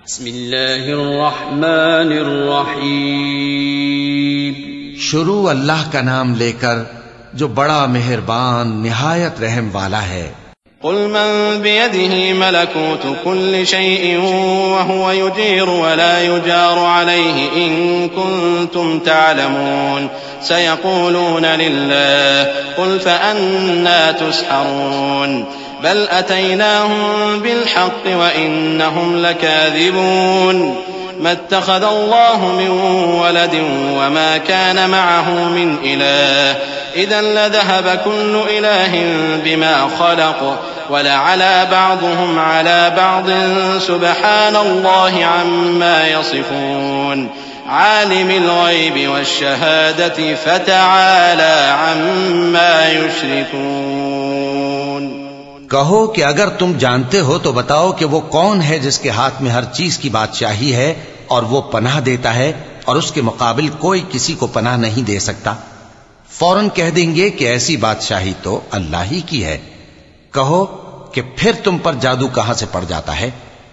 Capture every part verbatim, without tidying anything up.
بسم اللہ الرحمن الرحیم. شروع اللہ کا نام لے کر جو بڑا مہربان نہایت رحم والا ہے. قل من بيده ملكوت كل شيء وهو يجير ولا يجار عليه إن كنتم تعلمون سيقولون لله قل فأنى تسحرون بل أتيناهم بالحق وإنهم لكاذبون ما اتخذ الله من ولد وما كان معه من إله إذا لذهب كل إله بما خلق ولعلى بعضهم على بعض سبحان الله عما يصفون عالم الغيب والشهادة فتعالى عما يشركون. کہو کہ اگر تم جانتے ہو تو بتاؤ کہ وہ کون ہے جس کے ہاتھ میں ہر چیز کی بادشاہی ہے اور وہ پناہ دیتا ہے اور اس کے مقابل کوئی کسی کو پناہ نہیں دے سکتا. فوراً کہہ دیں گے کہ ایسی بادشاہی تو اللہ ہی کی ہے. کہو کہ پھر تم پر جادو کہاں سے پڑ جاتا ہے؟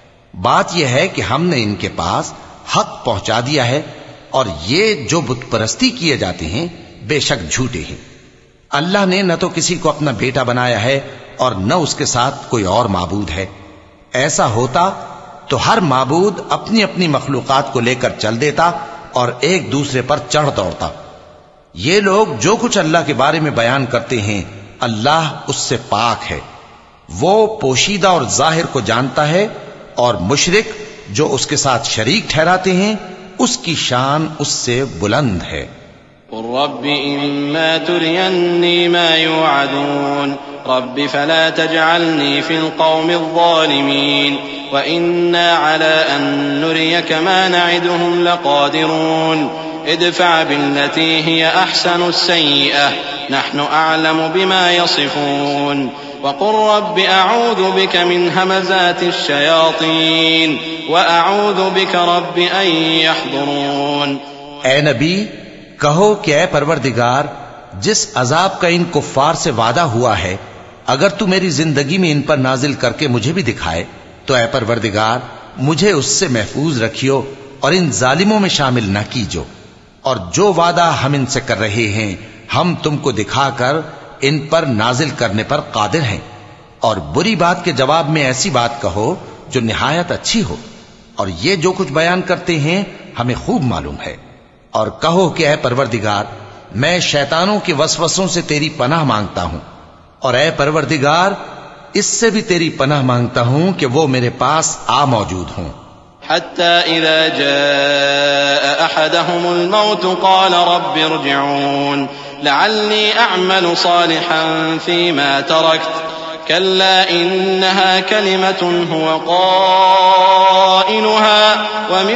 بات یہ ہے کہ ہم نے ان کے پاس حق پہنچا دیا ہے اور یہ جو بت پرستی کیے جاتے ہیں بے شک جھوٹے ہیں. اللہ نے نہ تو کسی کو اپنا بیٹا بنایا ہے اور نہ اس کے ساتھ کوئی اور معبود ہے. ایسا ہوتا تو ہر معبود اپنی اپنی مخلوقات کو لے کر چل دیتا اور ایک دوسرے پر چڑھ دوڑتا. یہ لوگ جو کچھ اللہ کے بارے میں بیان کرتے ہیں اللہ اس سے پاک ہے. وہ پوشیدہ اور ظاہر کو جانتا ہے اور مشرک جو اس کے ساتھ شریک ٹھہراتے ہیں اس کی شان اس سے بلند ہے. قل رب إما تريني ما يوعدون رب فلا تجعلني في القوم الظالمين وإنا على أن نريك ما نعدهم لقادرون ادفع بالتي هي أحسن السيئة نحن أعلم بما يصفون وقل رب أعوذ بك من همزات الشياطين وأعوذ بك رب أن يحضرون. اے نبی کہو کہ اے پروردگار جس عذاب کا ان کفار سے وعدہ ہوا ہے اگر تو میری زندگی میں ان پر نازل کر کے مجھے بھی دکھائے تو اے پروردگار مجھے اس سے محفوظ رکھیو اور ان ظالموں میں شامل نہ کیجو. اور جو وعدہ ہم ان سے کر رہے ہیں ہم تم کو دکھا کر ان پر نازل کرنے پر قادر ہیں. اور بری بات کے جواب میں ایسی بات کہو جو نہایت اچھی ہو. اور یہ جو کچھ بیان کرتے ہیں ہمیں خوب معلوم ہے. اور کہو کہ اے پروردگار میں شیطانوں کے وسوسوں سے تیری پناہ مانگتا ہوں اور اے پروردگار اس سے بھی تیری پناہ مانگتا ہوں کہ وہ میرے پاس آ موجود ہوں. حتى إذا جاء أحدهم الموت قال رب ارجعون لعلي أعمل صالحا فيما تركت كلا إنها كلمة هو قائلها ومن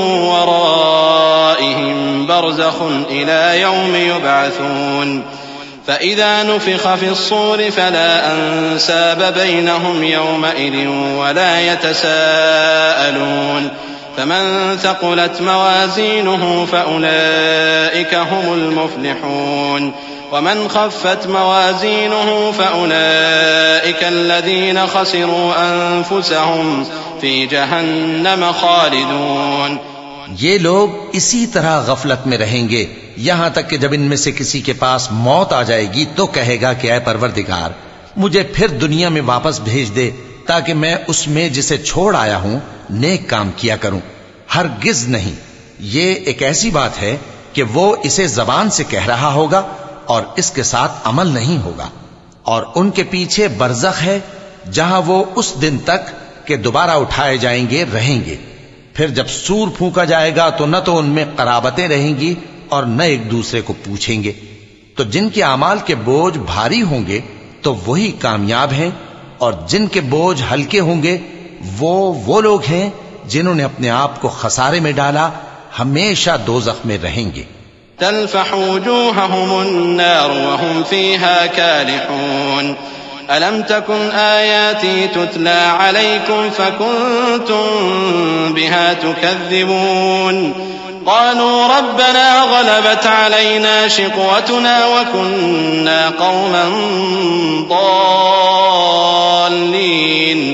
ورائهم برزخ إلى يوم يبعثون فإذا نفخ في الصور فلا أنساب بينهم يومئذ ولا يتساءلون فمن ثقلت موازينه فأولئك هم المفلحون ومن خفت موازينه فأولئك الذين خسروا أنفسهم في جهنم خالدون. یہ لوگ اسی طرح غفلت میں رہیں گے یہاں تک کہ جب ان میں سے کسی کے پاس موت آ جائے گی تو کہے گا کہ اے پروردگار مجھے پھر دنیا میں واپس بھیج دے تاکہ میں اس میں جسے چھوڑ آیا ہوں نیک کام کیا کروں. ہرگز نہیں. یہ ایک ایسی بات ہے کہ وہ اسے زبان سے کہہ رہا ہوگا اور اس کے ساتھ عمل نہیں ہوگا. اور ان کے پیچھے برزخ ہے جہاں وہ اس دن تک کہ دوبارہ اٹھائے جائیں گے رہیں گے. پھر جب سور پھونکا جائے گا تو نہ تو ان میں قرابتیں رہیں گی اور نہ ایک دوسرے کو پوچھیں گے. تو جن کے اعمال کے بوجھ بھاری ہوں گے تو وہی کامیاب ہیں اور جن کے بوجھ ہلکے ہوں گے وہ وہ لوگ ہیں جنہوں نے اپنے آپ کو خسارے میں ڈالا ہمیشہ دوزخ میں رہیں گے. تلفح وجوههم النار وهم فيها كالحون ألم تكن آياتي تتلى عليكم فكنتم بها تكذبون قالوا ربنا غلبت علينا شقوتنا وكنا قوما ضالين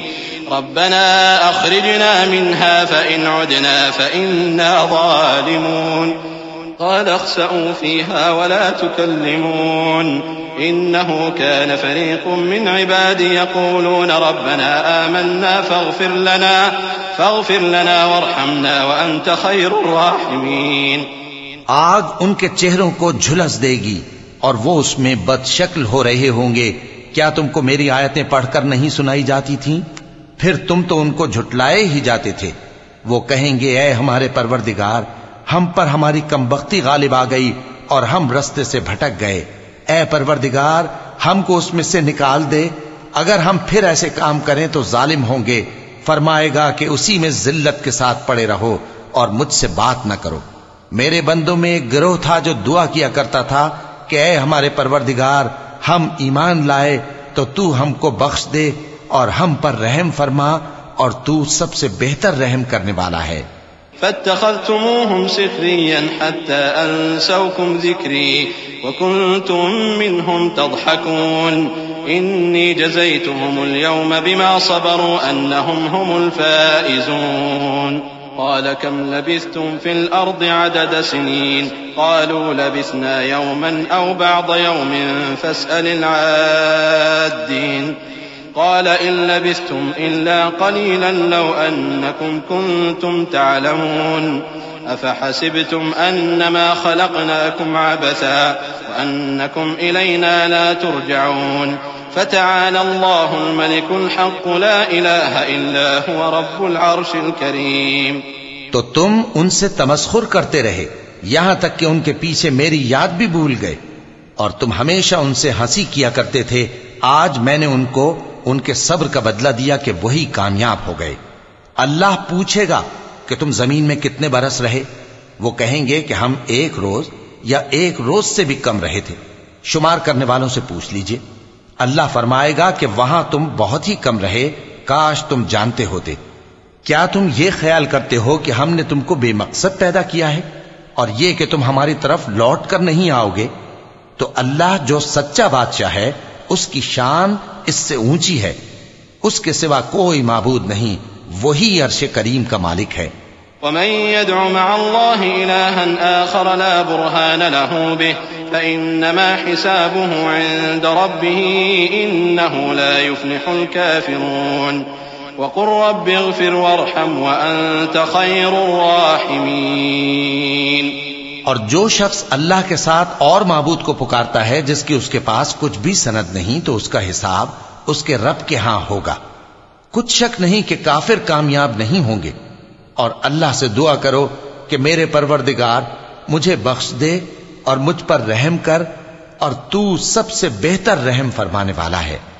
ربنا أخرجنا منها فإن عدنا فإنا ظالمون قال اخسئوا فيها ولا تكلمون إنه كان فريق من عبادي يقولون ربنا آمنا فاغفر لنا فاغفر لنا وارحمنا وأنت خير الراحمين. آگ ان کے چہروں کو جھلس دے گی اور وہ اس میں بد شکل ہو رہے ہوں گے. کیا تم کو میری آیتیں پڑھ کر نہیں سنائی جاتی تھیں؟ پھر تم تو ان کو جھٹلائے ہی جاتے تھے. وہ کہیں گے اے ہمارے پروردگار، ہم پر ہماری کمبختی غالب آ گئی اور ہم رستے سے بھٹک گئے. اے پروردگار، ہم کو اس میں سے نکال دے. اگر ہم پھر ایسے کام کریں تو ظالم ہوں گے. فرمائے گا کہ اسی میں ذلت کے ساتھ پڑے رہو اور مجھ سے بات نہ کرو. میرے بندوں میں ایک گروہ تھا جو دعا کیا کرتا تھا کہ اے ہمارے پروردگار، ہم ایمان لائے تو تو ہم کو بخش دے اور ہم پر رحم فرما، اور تو سب سے بہتر رحم کرنے والا ہے. فاتخذتموهم سخريا حتى أنسوكم ذكري وكنتم منهم تضحكون إني جزيتهم اليوم بما صبروا أنهم هم الفائزون. قال كم لبثتم في الأرض عدد سنين قالوا لبثنا يوما أو بعض يوم فاسأل العادين. قال إن لبثتم إلا قليلا لو أنكم كنتم تعلمون أفحسبتم أنما خلقناكم عبثا وأنكم إلينا لا ترجعون. فتعالى الله الملك الحق لا إله إلا هو رب العرش الكريم. تو تم ان سے تمسخر کرتے رہے یہاں تک کہ ان کے پیچھے میری یاد بھی بھول گئے، اور تم ہمیشہ ان سے ہنسی کیا کرتے تھے. آج میں نے ان کو ان کے صبر کا بدلہ دیا کہ وہی کامیاب ہو گئے. اللہ پوچھے گا کہ تم زمین میں کتنے برس رہے؟ وہ کہیں گے کہ ہم ایک روز یا ایک روز سے بھی کم رہے تھے. شمار کرنے والوں سے پوچھ لیجئے. اللہ فرمائے گا کہ وہاں تم بہت ہی کم رہے، کاش تم جانتے ہوتے. کیا تم یہ خیال کرتے ہو کہ ہم نے تم کو بے مقصد پیدا کیا ہے اور یہ کہ تم ہماری طرف لوٹ کر نہیں آؤ گے؟ تو اللہ جو سچا بادشاہ ہے اس کی شان اس سے اونچی ہے. اس کے سوا کوئی معبود نہیں، وہی عرش کریم کا مالک ہے. ومن يدع مع الله إلها آخر لا برهان له به فإنما حسابه عند ربه إنه لا يفلح الكافرون. وقل رب اغفر وارحم وأنت خير الراحمين. اور جو شخص اللہ کے ساتھ اور معبود کو پکارتا ہے جس کی اس کے پاس کچھ بھی سند نہیں، تو اس کا حساب اس کے رب کے ہاں ہوگا. کچھ شک نہیں کہ کافر کامیاب نہیں ہوں گے. اور اللہ سے دعا کرو کہ میرے پروردگار مجھے بخش دے اور مجھ پر رحم کر، اور تو سب سے بہتر رحم فرمانے والا ہے.